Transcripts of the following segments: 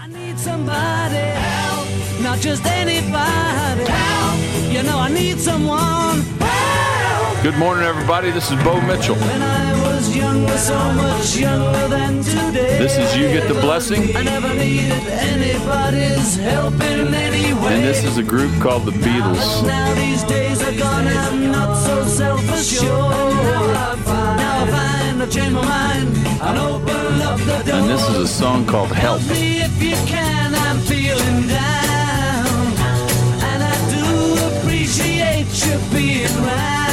need somebody help, not just anybody help. You know I need someone help. Good morning, everybody. This is Bo Mitchell. When I was younger, so much younger than today. This is You Get the Blessing. I never needed anybody's help in any way. And this is a group called the Beatles. Now these days are gone and I'm not so self-assured. Now I find I've changed my mind and open up the door. And this is a song called Help. Help me if you can, I'm feeling down. And I do appreciate you being around.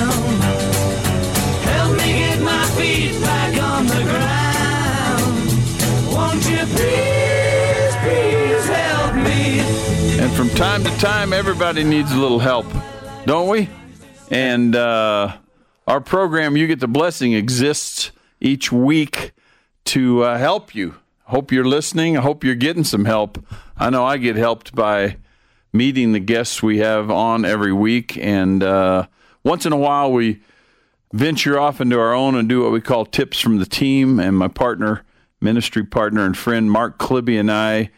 Help me get my feet back on the ground. Won't you please, please help me? And from time to time, everybody needs a little help, don't we? And our program, You Get the Blessing, exists each week to help you. Hope you're listening. I hope you're getting some help. I know I get helped by meeting the guests we have on every week. And once in a while, we venture off into our own and do what we call Tips from the Team. And my partner, ministry partner and friend, Mark Klibbe, and I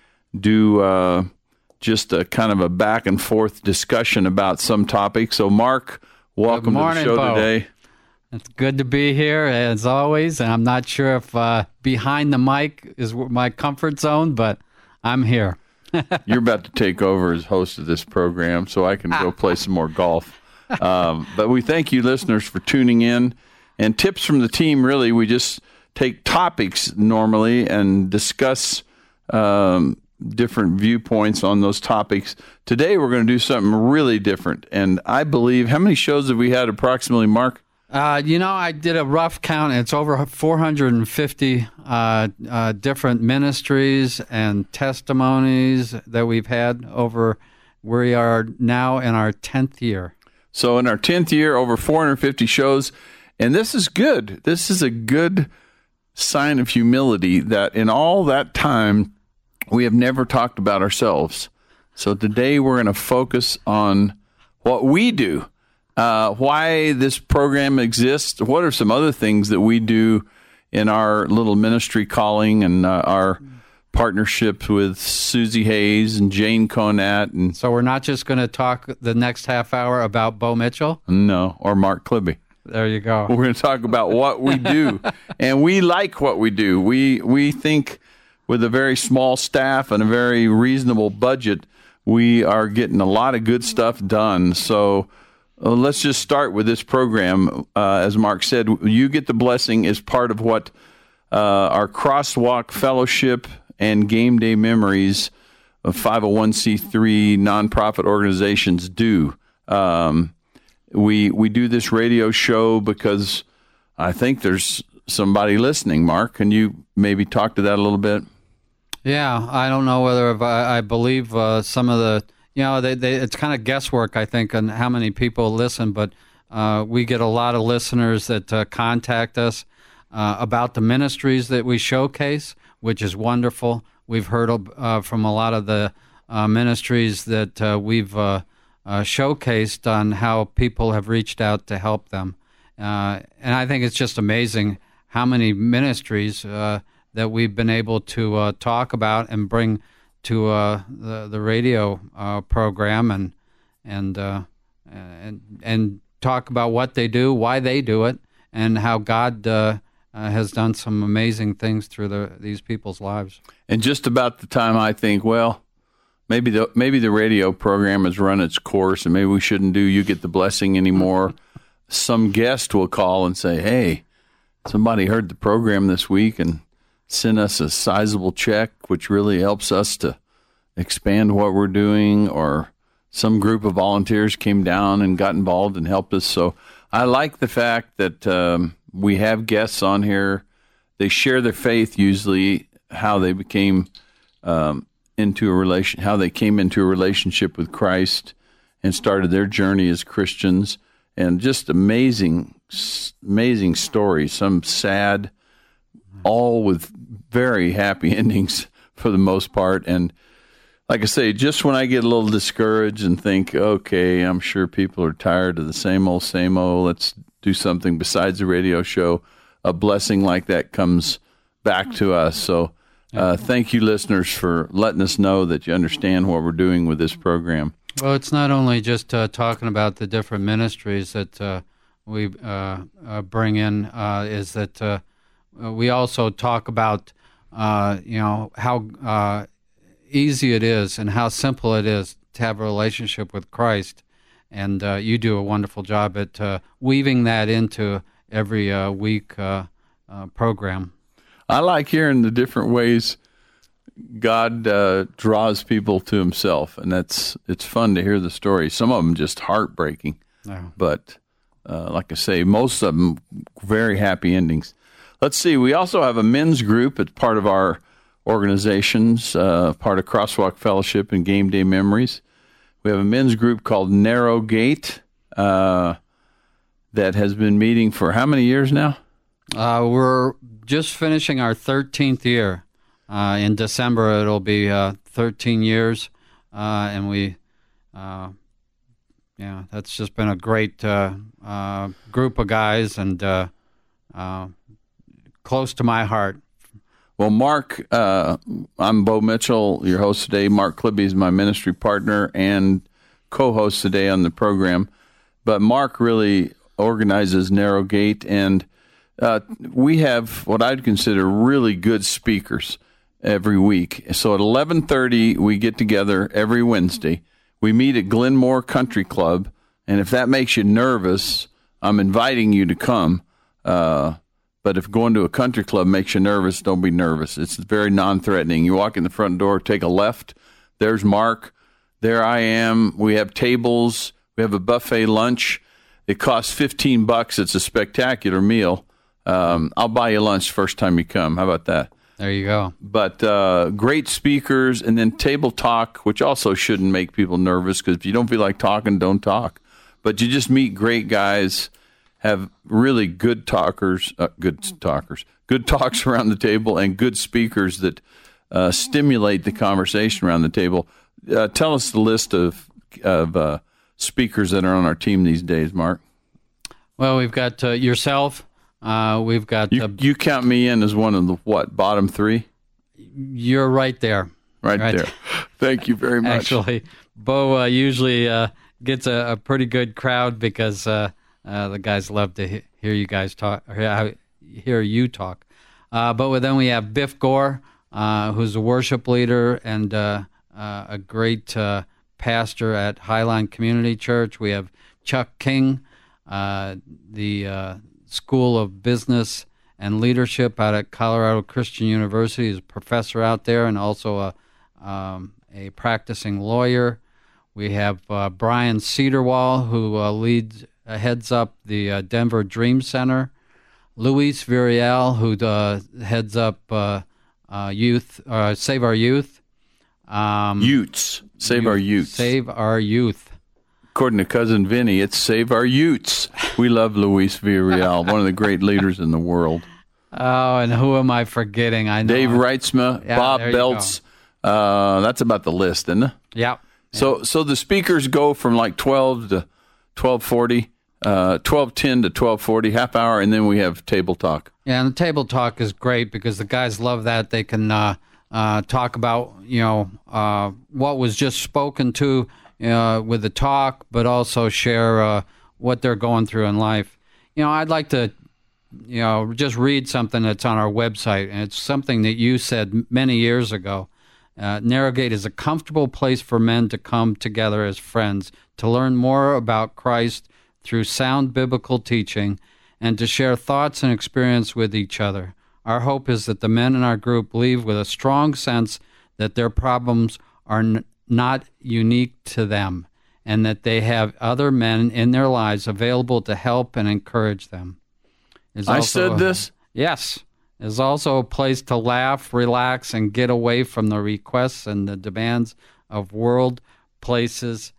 do just a kind of a back and forth discussion about some topic. So, Mark, welcome to the show today. It's good to be here, as always. And I'm not sure if behind the mic is my comfort zone, but I'm here. You're about to take over as host of this program, so I can go play some more golf. But we thank you, listeners, for tuning in. And Tips from the Team, really, we just take topics normally and discuss different viewpoints on those topics. Today, we're going to do something really different. And I believe, how many shows have we had approximately, Mark? I did a rough count. It's over 450 different ministries and testimonies that we've had over. We are now in our 10th year. So in our 10th year, over 450 shows. And this is good. This is a good sign of humility that in all that time, we have never talked about ourselves. So today we're going to focus on what we do. Why this program exists, what are some other things that we do in our little ministry calling and our partnerships with Susie Hayes and Jane Conat. And so we're not just going to talk the next half hour about Bo Mitchell? No, or Mark Klibbe. There you go. We're going to talk about what we do, and we like what we do. We think with a very small staff and a very reasonable budget, we are getting a lot of good stuff done. So let's just start with this program. As Mark said, You Get the Blessing is part of what our Crosswalk Fellowship and Game Day Memories of 501c3 nonprofit organizations do. We do this radio show because I think there's somebody listening. Mark, can you maybe talk to that a little bit? Yeah, I don't know whether I believe some of the... it's kind of guesswork, I think, on how many people listen, but we get a lot of listeners that contact us about the ministries that we showcase, which is wonderful. We've heard from a lot of the ministries that we've showcased on how people have reached out to help them. And I think it's just amazing how many ministries that we've been able to talk about and bring to the radio program and talk about what they do, why they do it, and how God has done some amazing things through these people's lives. And just about the time I think, well, maybe the radio program has run its course, and maybe we shouldn't do You Get the Blessing anymore. Some guest will call and say, "Hey, somebody heard the program this week and send us a sizable check, which really helps us to expand what we're doing," or some group of volunteers came down and got involved and helped us. So I like the fact that we have guests on here. They share their faith, usually how they became how they came into a relationship with Christ and started their journey as Christians, and just amazing stories, some sad, all with very happy endings for the most part. And like I say, just when I get a little discouraged and think, okay, I'm sure people are tired of the same old, let's do something besides the radio show, a blessing like that comes back to us. So Thank you, listeners, for letting us know that you understand what we're doing with this program. Well, it's not only just talking about the different ministries that we bring in, is that we also talk about, how easy it is and how simple it is to have a relationship with Christ. And you do a wonderful job at weaving that into every week program. I like hearing the different ways God draws people to himself, and it's fun to hear the stories. Some of them just heartbreaking, but like I say, most of them very happy endings. Let's see, we also have a men's group. It's part of our organizations, part of Crosswalk Fellowship and Game Day Memories. We have a men's group called Narrow Gate that has been meeting for how many years now? We're just finishing our 13th year. In December, it'll be 13 years, and that's just been a great group of guys and close to my heart. Well, Mark, I'm Bo Mitchell, your host today. Mark Klibbe is my ministry partner and co-host today on the program. But Mark really organizes Narrow Gate, and we have what I'd consider really good speakers every week. So at 11:30, we get together every Wednesday. We meet at Glenmore Country Club, and if that makes you nervous, I'm inviting you to come. But if going to a country club makes you nervous, don't be nervous. It's very non-threatening. You walk in the front door, take a left. There's Mark. There I am. We have tables. We have a buffet lunch. It costs $15. It's a spectacular meal. I'll buy you lunch first time you come. How about that? There you go. But great speakers, and then table talk, which also shouldn't make people nervous, because if you don't feel like talking, don't talk. But you just meet great guys, have really good talks around the table, and good speakers that stimulate the conversation around the table. Tell us the list of speakers that are on our team these days, Mark. Well, we've got yourself. We've got you count me in as one of the bottom three? You're right there. Right there. Thank you very much. Actually, Bo usually gets a pretty good crowd because the guys love to hear you guys talk. Hear you talk. But then we have Biff Gore, who's a worship leader and a great pastor at Highline Community Church. We have Chuck King, the School of Business and Leadership out at Colorado Christian University. He's a professor out there and also a practicing lawyer. We have Brian Cedarwall, who heads up the Denver Dream Center. Luis Virial, who heads up Youth, Save Our Youth. Utes. Save Our Youth. Save Our Youth. According to Cousin Vinny, it's Save Our Utes. We love Luis Villarreal, one of the great leaders in the world. Oh, and who am I forgetting? I know. Dave Reitzma, Bob Belts. That's about the list, isn't it? Yeah. So the speakers go from like 12 to 12:40, 12:10 to 12:40, half hour, and then we have table talk. Yeah, and the table talk is great because the guys love that. They can talk about what was just spoken to with the talk, but also share what they're going through in life. I'd like to just read something that's on our website, and it's something that you said many years ago. Narrow Gate is a comfortable place for men to come together as friends, to learn more about Christ through sound biblical teaching, and to share thoughts and experience with each other. Our hope is that the men in our group leave with a strong sense that their problems are not unique to them, and that they have other men in their lives available to help and encourage them. I said this? Yes. It's also a place to laugh, relax, and get away from the requests and the demands of world places,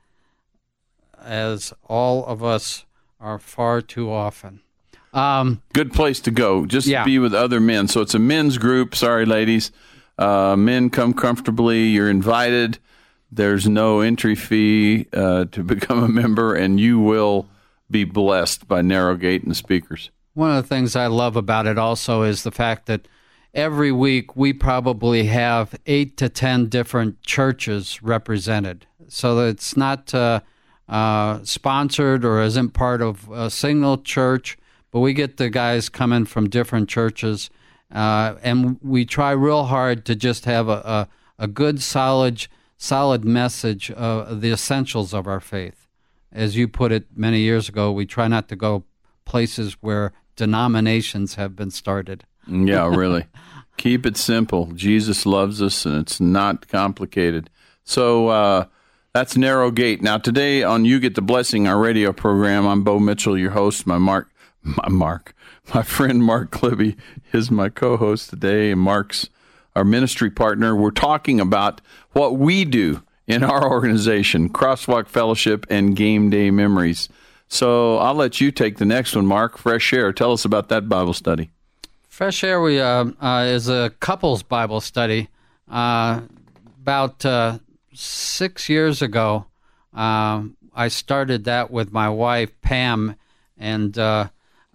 as all of us are far too often. Good place to go. Just be with other men. So it's a men's group. Sorry, ladies. Men, come comfortably. You're invited. There's no entry fee to become a member, and you will be blessed by Narrow Gate and the speakers. One of the things I love about it also is the fact that every week we probably have 8 to 10 different churches represented. So that it's not sponsored or isn't part of a single church, but we get the guys coming from different churches, and we try real hard to just have a good, solid message of the essentials of our faith. As you put it many years ago, we try not to go places where denominations have been started. Yeah, really. Keep it simple. Jesus loves us, and it's not complicated. So that's Narrow Gate. Now, today on You Get the Blessing, our radio program, I'm Bo Mitchell, your host. My friend Mark Klibbe is my co-host today, and Mark's our ministry partner. We're talking about what we do in our organization, Crosswalk Fellowship and Game Day Memories. So I'll let you take the next one, Mark. Fresh Air. Tell us about that Bible study. Fresh Air is a couples Bible study. About 6 years ago, I started that with my wife, Pam, and I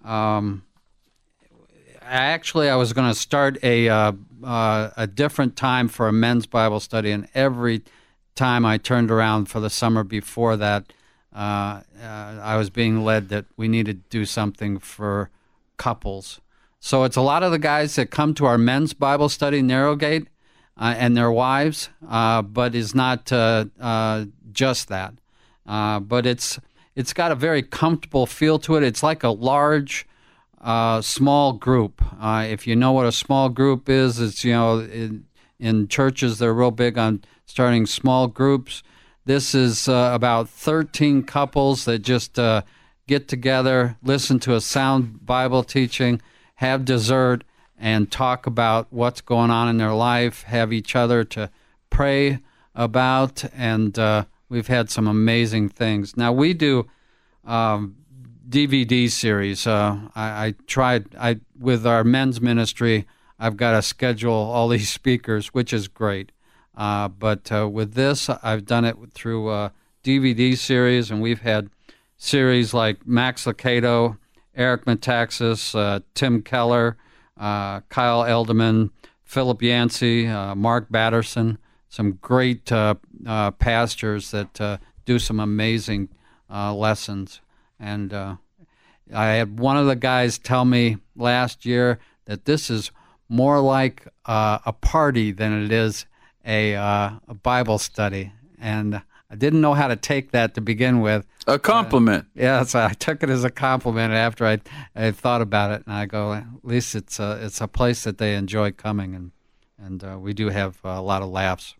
was going to start a different time for a men's Bible study, and every time I turned around for the summer before that, I was being led that we needed to do something for couples. So it's a lot of the guys that come to our men's Bible study, Narrowgate, and their wives, but is not just that. But it's got a very comfortable feel to it. It's like a large, small group. If you know what a small group is, it's, in churches they're real big on starting small groups. This is about 13 couples that just get together, listen to a sound Bible teaching, have dessert, and talk about what's going on in their life, have each other to pray about, and we've had some amazing things. Now, we do DVD series. I tried with our men's ministry, I've got to schedule all these speakers, which is great. But with this, I've done it through a DVD series, and we've had series like Max Lucado, Eric Metaxas, Tim Keller, Kyle Elderman, Philip Yancey, Mark Batterson, some great pastors that do some amazing lessons. And I had one of the guys tell me last year that this is more like a party than it is a Bible study. And I didn't know how to take that to begin with. A compliment. So I took it as a compliment after I thought about it, and I go, at least it's a place that they enjoy coming, and we do have a lot of laughs.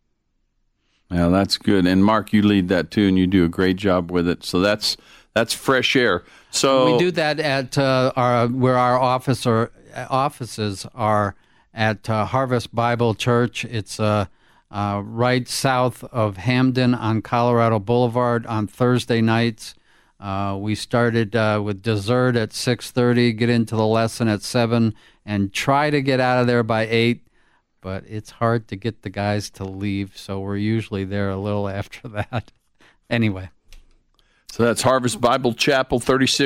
Yeah, that's good. And Mark, you lead that too, and you do a great job with it. So that's Fresh Air. So we do that at where our offices are at Harvest Bible Church. It's right south of Hamden on Colorado Boulevard on Thursday nights. We started with dessert at 6:30, get into the lesson at 7, and try to get out of there by 8. But it's hard to get the guys to leave, so we're usually there a little after that. Anyway. So that's Harvest Bible Chapel,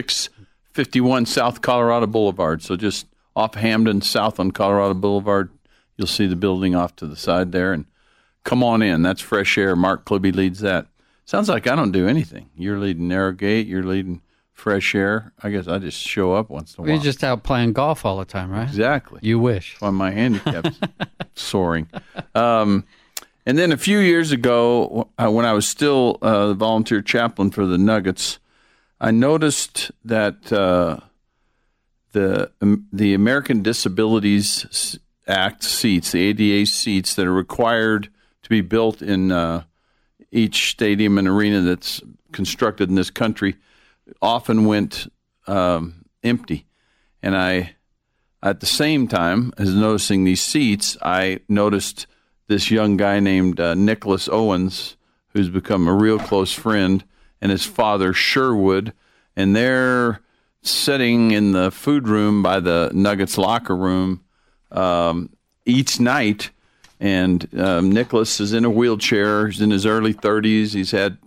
3651 South Colorado Boulevard. So just off Hamden, south on Colorado Boulevard, you'll see the building off to the side there, and come on in. That's Fresh Air. Mark Klibbe leads that. Sounds like I don't do anything. You're leading Narrowgate. You're leading Fresh Air. I guess I just show up once in a while. You're just out playing golf all the time, right? Exactly. You wish. That's why my handicap's soaring. And then a few years ago, when I was still the volunteer chaplain for the Nuggets, I noticed that the American Disabilities Act seats, the ADA seats that are required to be built in each stadium and arena that's constructed in this country, often went empty. And I, at the same time as noticing these seats, I noticed this young guy named Nicholas Owens, who's become a real close friend, and his father, Sherwood, and they're sitting in the food room by the Nuggets locker room each night. And Nicholas is in a wheelchair. He's in his early 30s. He's had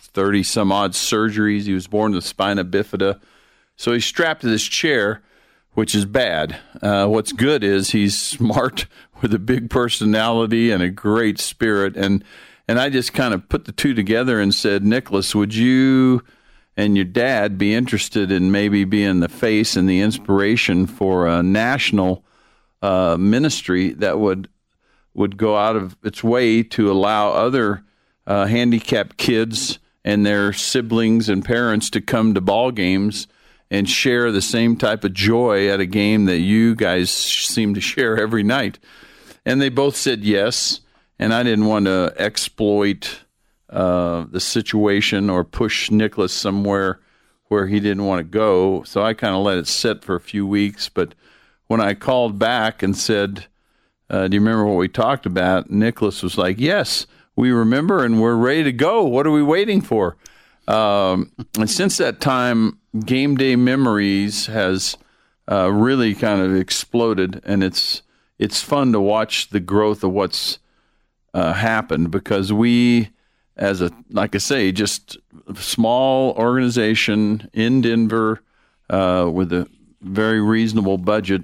30-some-odd surgeries. He was born with spina bifida. So he's strapped to this chair, which is bad. What's good is he's smart with a big personality and a great spirit. And I just kind of put the two together and said, Nicholas, would you and your dad be interested in maybe being the face and the inspiration for a national ministry that would go out of its way to allow other handicapped kids and their siblings and parents to come to ball games and share the same type of joy at a game that you guys seem to share every night? And they both said yes, and I didn't want to exploit the situation or push Nicholas somewhere where he didn't want to go, so I kind of let it sit for a few weeks. But when I called back and said, do you remember what we talked about? Nicholas was like, yes, we remember, and we're ready to go. What are we waiting for? And since that time, Game Day Memories has really kind of exploded, and it's fun to watch the growth of what's happened, because we, as like I say, just a small organization in Denver with a very reasonable budget,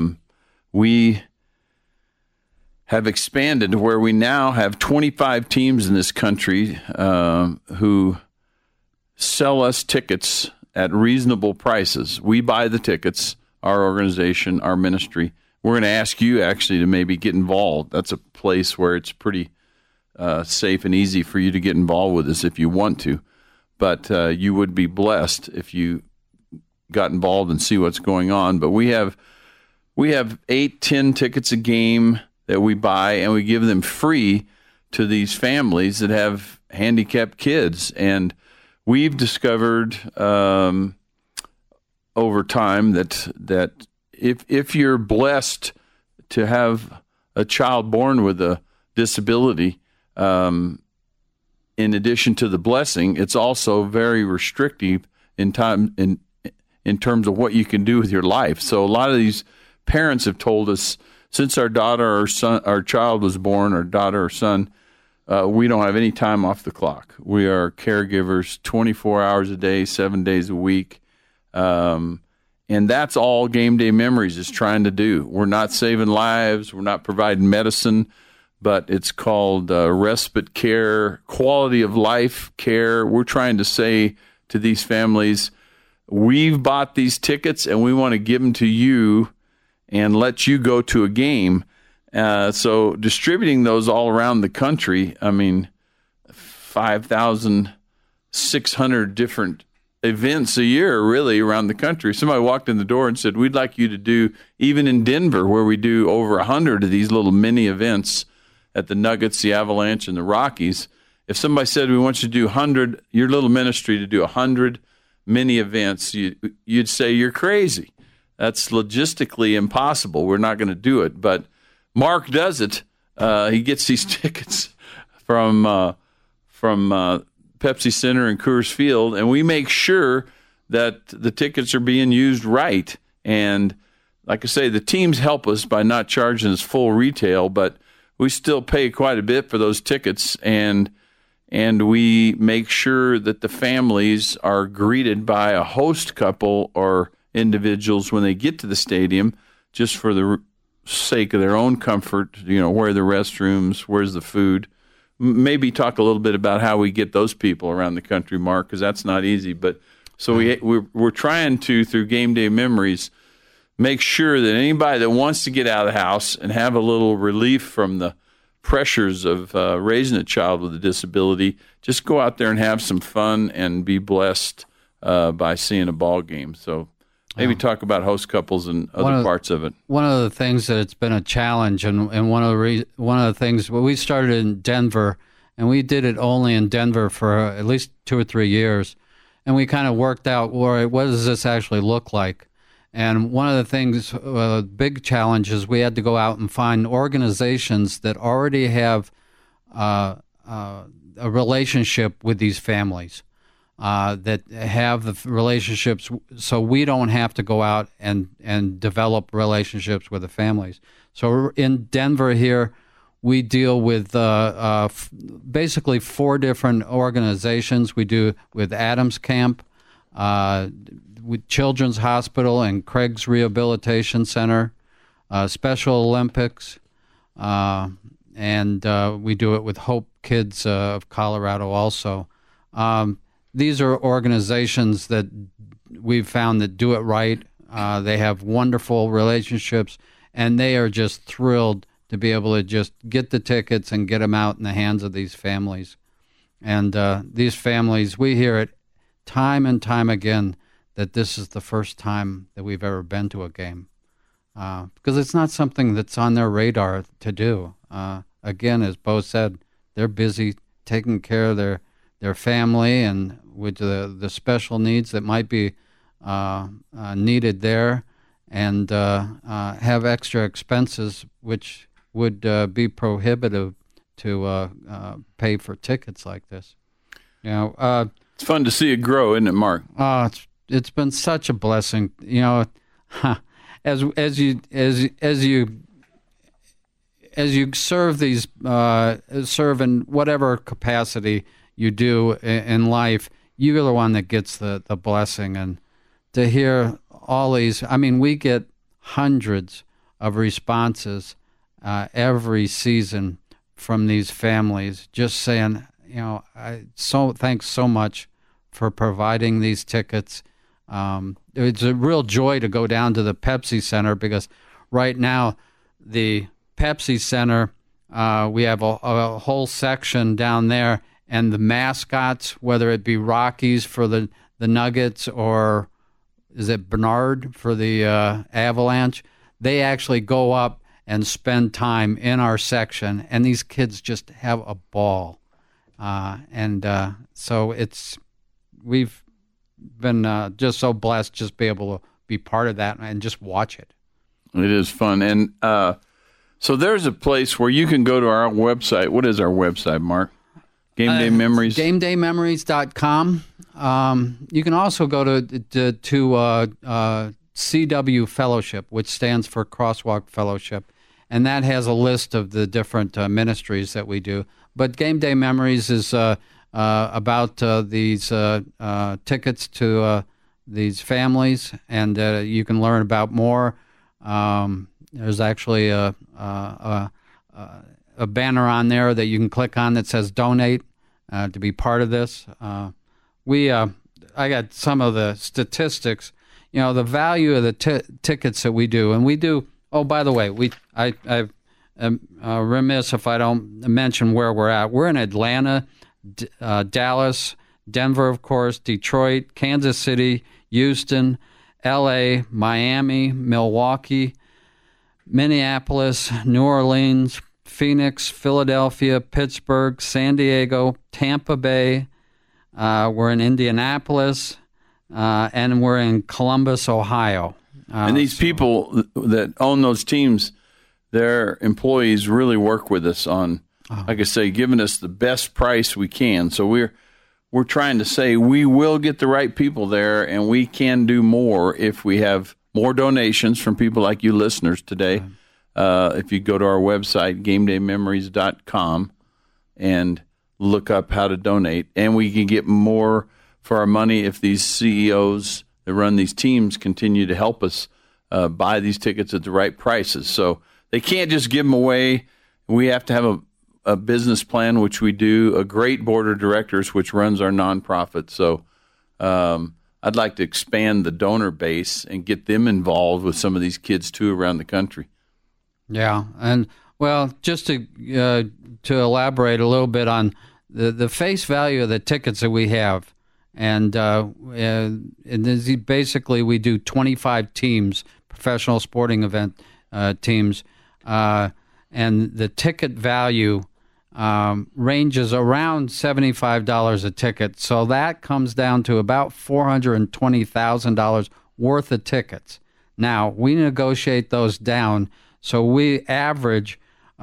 we have expanded to where we now have 25 teams in this country who sell us tickets at reasonable prices. We buy the tickets, our organization, our ministry. We're going to ask you actually to maybe get involved. That's a place where it's pretty safe and easy for you to get involved with us if you want to. But you would be blessed if you got involved and see what's going on. But we have 8-10 tickets a game that we buy, and we give them free to these families that have handicapped kids. And we've discovered over time that if you're blessed to have a child born with a disability, in addition to the blessing, it's also very restrictive in terms of what you can do with your life. So a lot of these parents have told us, since our daughter or son, our child was born, our daughter or son, we don't have any time off the clock. We are caregivers 24 hours a day, 7 days a week. And that's all Game Day Memories is trying to do. We're not saving lives. We're not providing medicine, but it's called respite care, quality of life care. We're trying to say to these families, we've bought these tickets and we want to give them to you and let you go to a game. So distributing those all around the country, 5,600 different events a year, really, around the country. Somebody walked in the door and said, we'd like you to do, even in Denver, where we do over 100 of these little mini events at the Nuggets, the Avalanche, and the Rockies. If somebody said, we want you to do 100, your little ministry to do 100 mini events, you'd say you're crazy. That's logistically impossible. We're not going to do it. But Mark does it. He gets these tickets from Pepsi Center and Coors Field, and we make sure that the tickets are being used right. And like I say, the teams help us by not charging us full retail, but we still pay quite a bit for those tickets, and we make sure that the families are greeted by a host couple or individuals when they get to the stadium, just for the sake of their own comfort. Where are the restrooms? Where's the food? Maybe talk a little bit about how we get those people around the country, Mark, because that's not easy. But so we're trying to, through Game Day Memories, make sure that anybody that wants to get out of the house and have a little relief from the pressures of raising a child with a disability, just go out there and have some fun and be blessed by seeing a ball game. So maybe talk about host couples and other parts of it. One of the things that it's been a challenge, and one of the things, we started in Denver, and we did it only in Denver for at least 2 or 3 years, and we kind of worked out, what does this actually look like? And one of the things, big challenges, we had to go out and find organizations that already have a relationship with these families. That have the relationships, so we don't have to go out and develop relationships with the families. So in Denver here, we deal with basically 4 different organizations. We do with Adams Camp, with Children's Hospital and Craig's Rehabilitation Center, Special Olympics, and we do it with Hope Kids of Colorado also. These are organizations that we've found that do it right. They have wonderful relationships, and they are just thrilled to be able to just get the tickets and get them out in the hands of these families. And these families, we hear it time and time again that this is the first time that we've ever been to a game. Because it's not something that's on their radar to do. Again, as Bo said, they're busy taking care of their family and with the special needs that might be needed there, and have extra expenses which would be prohibitive to pay for tickets like this. It's fun to see it grow, isn't it, Mark? It's been such a blessing. As you serve these serve in whatever capacity you do in life, you're the one that gets the blessing. And to hear all these, we get hundreds of responses every season from these families just saying, thanks so much for providing these tickets. It's a real joy to go down to the Pepsi Center, because right now the Pepsi Center, we have a whole section down there, and the mascots, whether it be Rockies for the Nuggets or is it Bernard for the Avalanche, they actually go up and spend time in our section, and these kids just have a ball. So we've been just so blessed just be able to be part of that and just watch it. It is fun. And so there's a place where you can go to our website. What is our website, Mark? Game Day Memories? GameDayMemories.com. You can also go to CW Fellowship, which stands for Crosswalk Fellowship, and that has a list of the different ministries that we do. But Game Day Memories is about these tickets to these families, and you can learn about more. There's actually a banner on there that you can click on that says donate to be part of this. I got some of the statistics, the value of the tickets that we do. And we do, oh, by the way, I'm remiss if I don't mention where we're at. We're in Atlanta, Dallas, Denver, of course, Detroit, Kansas City, Houston, L.A., Miami, Milwaukee, Minneapolis, New Orleans, Phoenix, Philadelphia, Pittsburgh, San Diego, Tampa Bay. We're in Indianapolis, and we're in Columbus, Ohio. And these people that own those teams, their employees really work with us on, like I say, giving us the best price we can. So we're trying to say we will get the right people there, and we can do more if we have more donations from people like you listeners today. If you go to our website, GameDayMemories.com, and look up how to donate, and we can get more for our money if these CEOs that run these teams continue to help us buy these tickets at the right prices. So they can't just give them away. We have to have a business plan, which we do, a great board of directors, which runs our nonprofit. So I'd like to expand the donor base and get them involved with some of these kids, too, around the country. Yeah, and, well, just to elaborate a little bit on the face value of the tickets that we have, and basically we do 25 teams, professional sporting event teams, and the ticket value ranges around $75 a ticket. So that comes down to about $420,000 worth of tickets. Now, we negotiate those down, so we average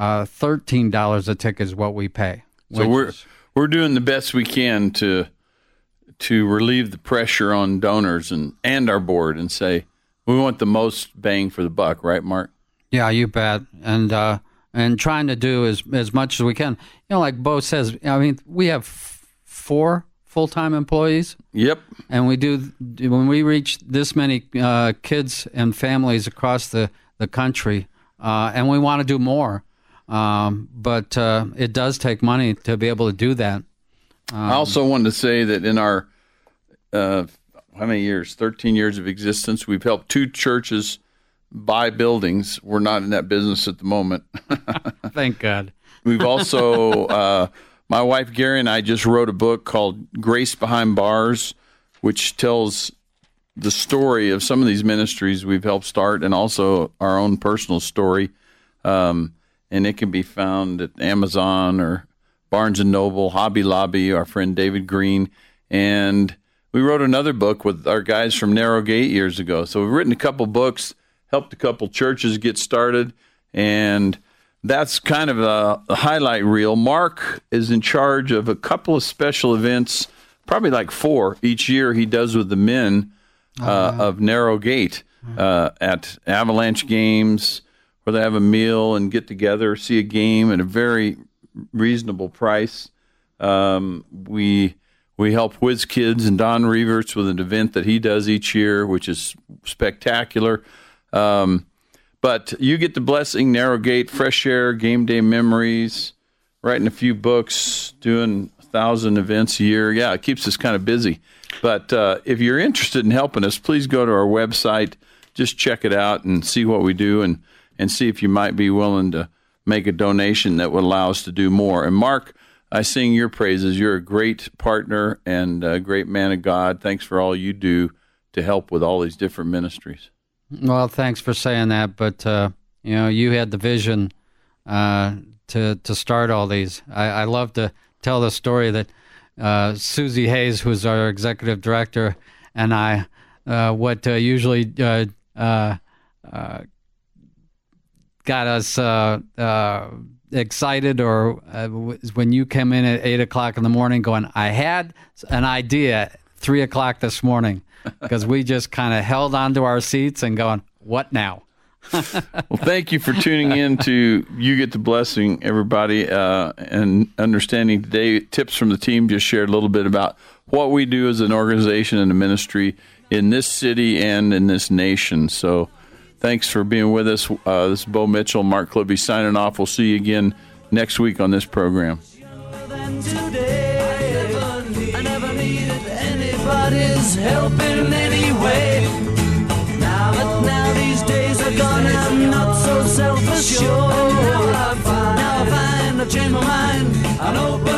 $13 a ticket is what we pay. So we're doing the best we can to relieve the pressure on donors and our board and say we want the most bang for the buck, right, Mark? Yeah, you bet. And trying to do as much as we can. Like Bo says, we have full-time employees. Yep. And when we reach this many kids and families across the country, and we want to do more, but it does take money to be able to do that. I also wanted to say that in our, how many years, 13 years of existence, we've helped 2 churches buy buildings. We're not in that business at the moment. Thank God. We've also, my wife Gary and I just wrote a book called Grace Behind Bars, which tells the story of some of these ministries we've helped start and also our own personal story. And it can be found at Amazon or Barnes & Noble, Hobby Lobby, our friend David Green. And we wrote another book with our guys from Narrow Gate years ago. So we've written a couple books, helped a couple churches get started, and that's kind of a highlight reel. Mark is in charge of a couple of special events, probably like 4 each year he does with the men of Narrow Gate at Avalanche games, where they have a meal and get together, see a game at a very reasonable price. We help Whiz Kids and Don Reverts with an event that he does each year, which is spectacular. But you get the blessing, Narrow Gate, Fresh Air, Game Day Memories, writing a few books, doing 1,000 events a year. Yeah, it keeps us kind of busy. But if you're interested in helping us, please go to our website. Just check it out and see what we do and see if you might be willing to make a donation that would allow us to do more. And Mark, I sing your praises. You're a great partner and a great man of God. Thanks for all you do to help with all these different ministries. Well, thanks for saying that. But, you had the vision to start all these. I love to tell the story that Susie Hayes, who's our executive director, and I, usually got us excited or when you come in at 8 o'clock in the morning going, I had an idea at 3 o'clock this morning, because we just kind of held onto our seats and going, what now? Well, thank you for tuning in to You Get the Blessing, everybody, and understanding today. Tips from the team just shared a little bit about what we do as an organization and a ministry in this city and in this nation. So thanks for being with us. This is Bo Mitchell, Mark Clibby signing off. We'll see you again next week on this program. I never needed anybody's help in any way. But now these days are gone, I'm not so self-assured. Now I find I've changed my mind. I'm open.